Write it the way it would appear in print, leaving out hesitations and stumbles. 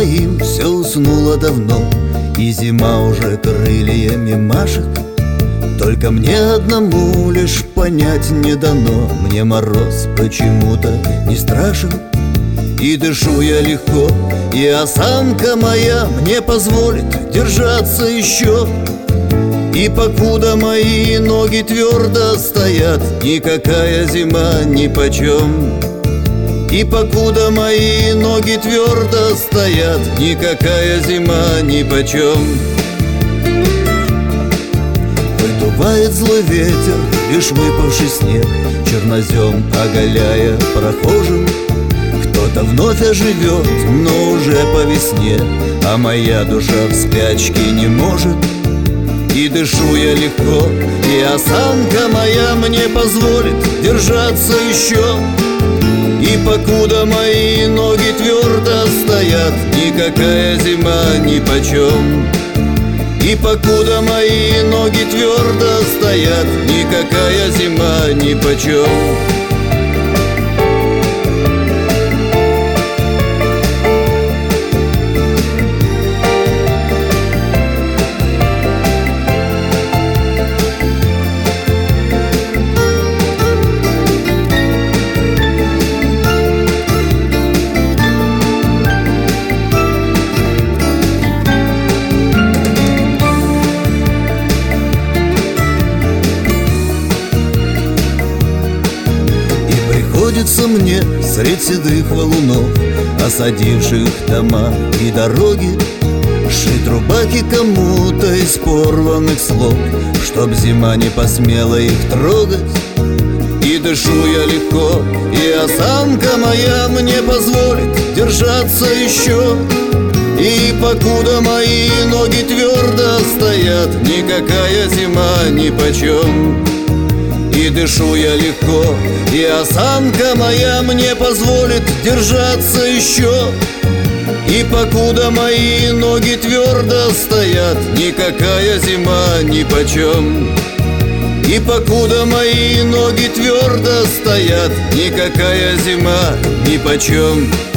моим все уснуло давно, и зима уже крыльями машет. Только мне одному лишь понять не дано, мне мороз почему-то не страшен. И дышу я легко, и осанка моя мне позволит держаться еще. И покуда мои ноги твердо стоят, никакая зима нипочем. И покуда мои ноги твердо стоят, никакая зима нипочем. Выдувает злой ветер, лишь выпавший снег, чернозем оголяя прохожим. Кто-то вновь оживет, но уже по весне, а моя душа в спячке не может. И дышу я легко, и осанка моя мне позволит держаться еще. И покуда мои ноги твердо стоят, никакая зима нипочем. И покуда мои ноги твердо стоят, никакая зима нипочем. Приходится мне средь седых валунов, осадивших дома и дороги, шить рубахи кому-то из порванных слов, чтоб зима не посмела их трогать. И дышу я легко, и осанка моя мне позволит держаться еще. И покуда мои ноги твердо стоят, никакая зима нипочем. И дышу я легко, и осанка моя мне позволит держаться еще. И покуда мои ноги твердо стоят, никакая зима нипочем. И покуда мои ноги твердо стоят, никакая зима нипочем.